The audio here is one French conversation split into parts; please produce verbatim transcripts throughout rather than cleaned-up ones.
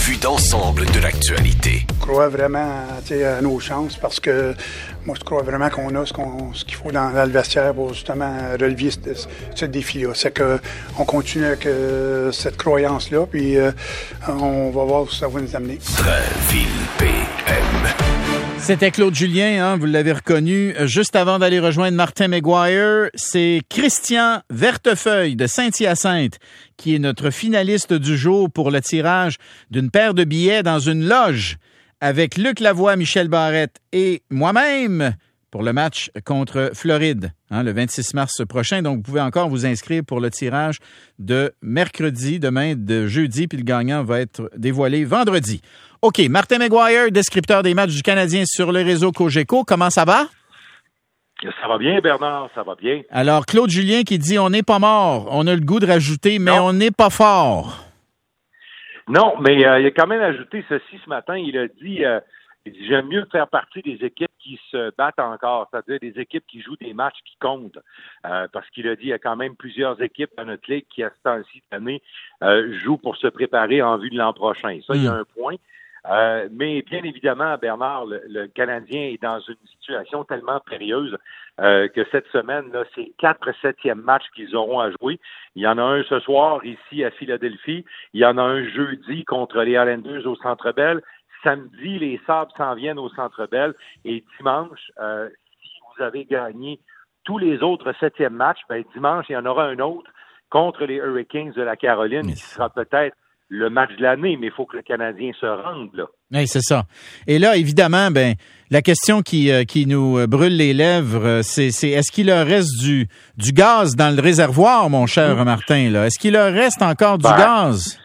vue d'ensemble de l'actualité. Je crois vraiment à nos chances parce que moi, je crois vraiment qu'on a ce, qu'on, ce qu'il faut dans, dans le vestiaire pour justement relever ce, ce défi-là. C'est qu'on continue avec euh, cette croyance-là, puis euh, on va voir où ça va nous amener. Drainville P M. C'était Claude Julien, hein, vous l'avez reconnu. Juste avant d'aller rejoindre Martin McGuire, c'est Christian Vertefeuille de Saint-Hyacinthe qui est notre finaliste du jour pour le tirage d'une paire de billets dans une loge avec Luc Lavoie, Michel Barrette et moi-même pour le match contre Floride, hein, le vingt-six mars prochain. Donc, vous pouvez encore vous inscrire pour le tirage de mercredi, demain, de jeudi, puis le gagnant va être dévoilé vendredi. OK, Martin McGuire, descripteur des matchs du Canadien sur le réseau Cogeco. Comment ça va? Ça va bien, Bernard, ça va bien. Alors, Claude Julien qui dit « On n'est pas mort, on a le goût de rajouter, mais non. on n'est pas fort ». Non, mais euh, il a quand même ajouté ceci ce matin. Il a dit, euh, il dit j'aime mieux faire partie des équipes qui se battent encore, c'est-à-dire des équipes qui jouent des matchs qui comptent. Euh, parce qu'il a dit il y a quand même plusieurs équipes dans notre ligue qui, à ce temps-ci de l'année, euh, jouent pour se préparer en vue de l'an prochain. Ça, mmh. il y a un point. Euh, mais bien évidemment, Bernard, le, le Canadien est dans une situation tellement périlleuse euh, que cette semaine, là, c'est quatre septièmes matchs qu'ils auront à jouer. Il y en a un ce soir ici à Philadelphie. Il y en a un jeudi contre les Islanders au Centre Bell. Samedi, les Sabres s'en viennent au Centre Bell. Et dimanche, euh, si vous avez gagné tous les autres septièmes matchs, ben dimanche, il y en aura un autre contre les Hurricanes de la Caroline yes. qui sera peut-être le match de l'année, mais il faut que le Canadien se rende, là. Oui, c'est ça. Et là, évidemment, ben, la question qui, euh, qui nous brûle les lèvres, c'est, c'est est-ce qu'il leur reste du, du gaz dans le réservoir, mon cher mmh. Martin, là? Est-ce qu'il leur reste encore du ben, gaz?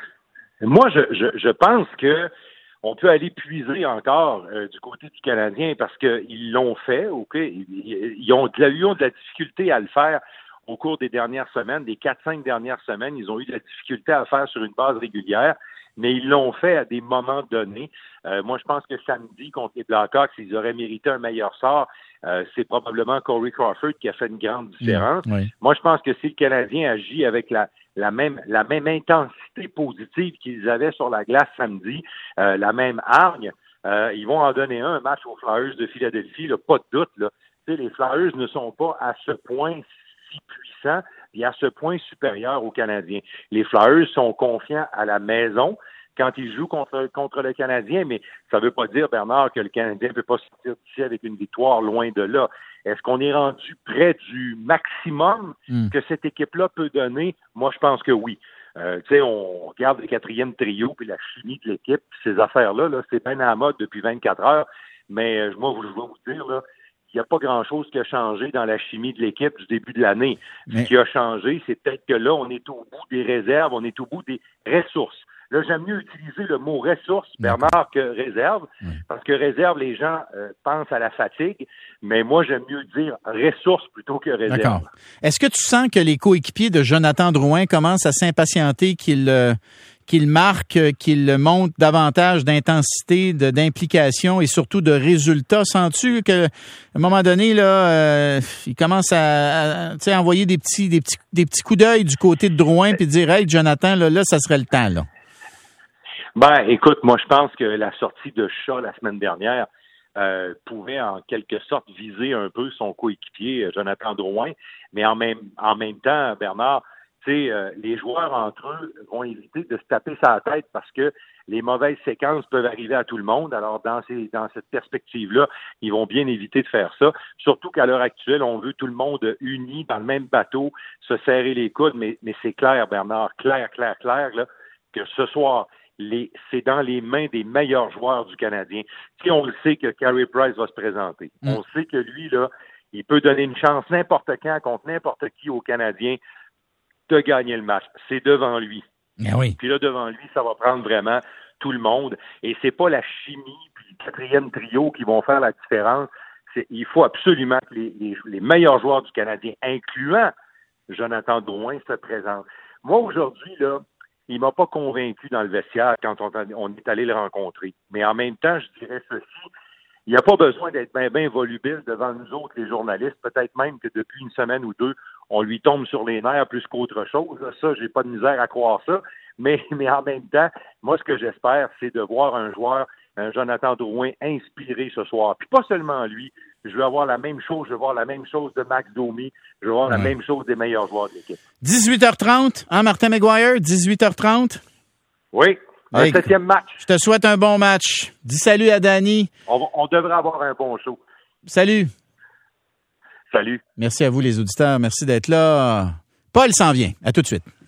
Moi, je, je, je pense que on peut aller puiser encore euh, du côté du Canadien parce qu'ils l'ont fait, OK? Ils, ils, ont de la, ils ont de la difficulté à le faire. Au cours des dernières semaines, des quatre cinq dernières semaines, ils ont eu de la difficulté à le faire sur une base régulière, mais ils l'ont fait à des moments donnés. Euh, moi, je pense que samedi, contre les Blackhawks, ils auraient mérité un meilleur sort. Euh, c'est probablement Corey Crawford qui a fait une grande différence. Mmh, oui. Moi, je pense que si le Canadien agit avec la, la même la même intensité positive qu'ils avaient sur la glace samedi, euh, la même hargne, euh, ils vont en donner un, un match aux Flyers de Philadelphie, là, pas de doute. Là. Tu sais, les Flyers ne sont pas à ce point puissant et à ce point supérieur aux Canadiens. Les Flyers sont confiants à la maison quand ils jouent contre, contre le Canadien, mais ça ne veut pas dire, Bernard, que le Canadien ne peut pas sortir d'ici avec une victoire loin de là. Est-ce qu'on est rendu près du maximum mm. que cette équipe-là peut donner? Moi, je pense que oui. Euh, tu sais, on regarde le quatrième trio puis la chimie de l'équipe, ces affaires-là, là, c'est bien à la mode depuis vingt-quatre heures, mais euh, moi, je vais vous dire, là, il n'y a pas grand-chose qui a changé dans la chimie de l'équipe du début de l'année. Mais... Ce qui a changé, c'est peut-être que là, on est au bout des réserves, on est au bout des ressources. Là, j'aime mieux utiliser le mot ressources, Bernard, que réserve, oui. parce que réserve, les gens euh, pensent à la fatigue, mais moi, j'aime mieux dire ressources plutôt que réserve. D'accord. Est-ce que tu sens que les coéquipiers de Jonathan Drouin commencent à s'impatienter qu'il... Euh... qu'il marque, qu'il montre davantage d'intensité, de, d'implication et surtout de résultats? Sens-tu qu'à un moment donné, là, euh, il commence à, à tu sais, envoyer des petits, des petits, des petits coups d'œil du côté de Drouin puis dire, hey, Jonathan, là, là, ça serait le temps, là. Ben, écoute, moi, je pense que la sortie de Shaw la semaine dernière euh, pouvait en quelque sorte viser un peu son coéquipier, Jonathan Drouin, mais en même, en même temps, Bernard, tu sais, euh, les joueurs entre eux vont éviter de se taper sa tête parce que les mauvaises séquences peuvent arriver à tout le monde. Alors, dans ces, dans cette perspective-là, ils vont bien éviter de faire ça. Surtout qu'à l'heure actuelle, on veut tout le monde uni dans le même bateau, se serrer les coudes. Mais, mais c'est clair, Bernard, clair, clair, clair, là, que ce soir, les, c'est dans les mains des meilleurs joueurs du Canadien. Si on le sait que Carey Price va se présenter, mm. on sait que lui, là, il peut donner une chance n'importe quand contre n'importe qui au Canadien de gagner le match. C'est devant lui. Ah oui. Puis là, devant lui, ça va prendre vraiment tout le monde. Et c'est pas la chimie puis le quatrième trio qui vont faire la différence. C'est, il faut absolument que les, les, les meilleurs joueurs du Canadien, incluant Jonathan Drouin, se présentent. Moi, aujourd'hui, là, il m'a pas convaincu dans le vestiaire quand on, on est allé le rencontrer. Mais en même temps, je dirais ceci, il n'y a pas besoin d'être bien ben volubile devant nous autres, les journalistes. Peut-être même que depuis une semaine ou deux, on lui tombe sur les nerfs plus qu'autre chose. Ça, j'ai pas de misère à croire ça. mais, mais en même temps, moi, ce que j'espère, c'est de voir un joueur, un Jonathan Drouin, inspiré ce soir. Puis pas seulement lui. Je veux avoir la même chose. Je veux voir la même chose de Max Domi. Je veux voir ouais. la même chose des meilleurs joueurs de l'équipe. dix-huit heures trente, hein, Martin McGuire? dix-huit heures trente? Oui. Un hey, septième match. Je te souhaite un bon match. Dis salut à Danny. On, on devrait avoir un bon show. Salut. Salut. Merci à vous, les auditeurs. Merci d'être là. Paul s'en vient. À tout de suite.